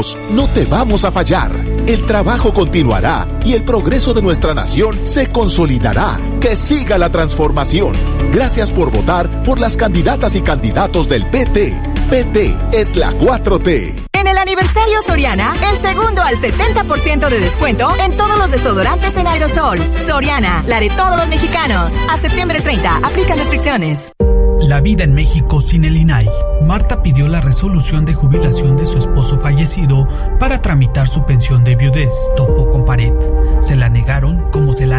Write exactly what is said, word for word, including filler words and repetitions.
No te vamos a fallar. El trabajo continuará y el progreso de nuestra nación se consolidará. Que siga la transformación. Gracias por votar por las candidatas y candidatos del P T. P T es la cuatro T. En el aniversario Soriana, el segundo al setenta por ciento de descuento en todos los desodorantes en aerosol. Soriana, la de todos los mexicanos. A septiembre treinta, aplican restricciones. La vida en México sin el I N A I. Marta pidió la resolución de jubilación de su esposo fallecido para tramitar su pensión de viudez. Topó con pared. Se la negaron como se la